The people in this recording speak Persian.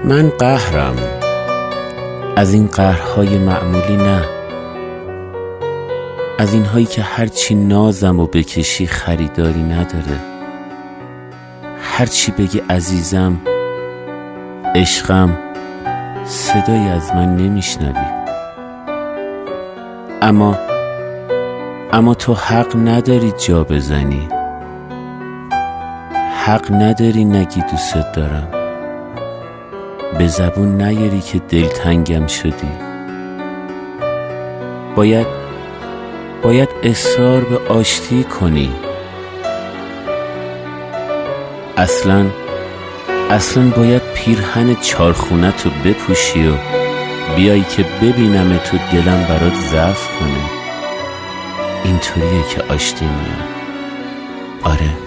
من قهرم، از این قهرهای معمولی نه، از اینهایی که هرچی نازم و بکشی خریداری نداره. هرچی بگی عزیزم، عشقم، صدایی از من نمیشنوی. اما تو حق نداری جا بزنی، حق نداری نگی دوست دارم، به زبون نیاری که دلتنگم شدی. باید اصرار به آشتی کنی. اصلا باید پیرهن چارخونت رو بپوشی و بیایی که ببینم تو دلم برات ضعف کنه. اینطوریه که آشتی میاد. آره.